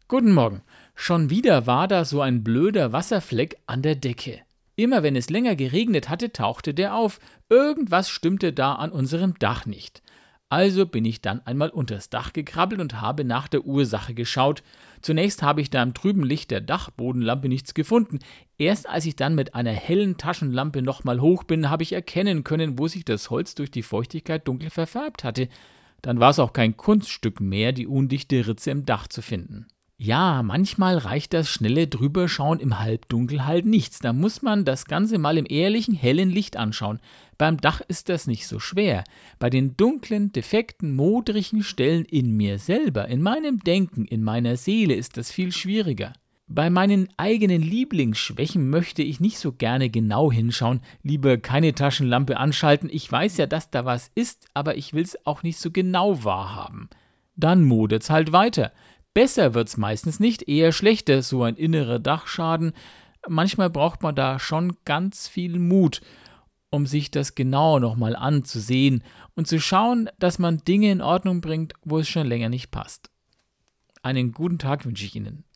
Guten Morgen. Schon wieder war da so ein blöder Wasserfleck an der Decke. Immer wenn es länger geregnet hatte, tauchte der auf. Irgendwas stimmte da an unserem Dach nicht. Also bin ich dann einmal unters Dach gekrabbelt und habe nach der Ursache geschaut. Zunächst habe ich da im trüben Licht der Dachbodenlampe nichts gefunden. Erst als ich dann mit einer hellen Taschenlampe nochmal hoch bin, habe ich erkennen können, wo sich das Holz durch die Feuchtigkeit dunkel verfärbt hatte. Dann war es auch kein Kunststück mehr, die undichte Ritze im Dach zu finden. Ja, manchmal reicht das schnelle Drüberschauen im Halbdunkel halt nichts. Da muss man das Ganze mal im ehrlichen, hellen Licht anschauen. Beim Dach ist das nicht so schwer. Bei den dunklen, defekten, modrigen Stellen in mir selber, in meinem Denken, in meiner Seele ist das viel schwieriger. Bei meinen eigenen Lieblingsschwächen möchte ich nicht so gerne genau hinschauen, lieber keine Taschenlampe anschalten. Ich weiß ja, dass da was ist, aber ich will es auch nicht so genau wahrhaben. Dann modert's halt weiter. Besser wird's meistens nicht, eher schlechter, so ein innerer Dachschaden. Manchmal braucht man da schon ganz viel Mut, um sich das genau nochmal anzusehen und zu schauen, dass man Dinge in Ordnung bringt, wo es schon länger nicht passt. Einen guten Tag wünsche ich Ihnen.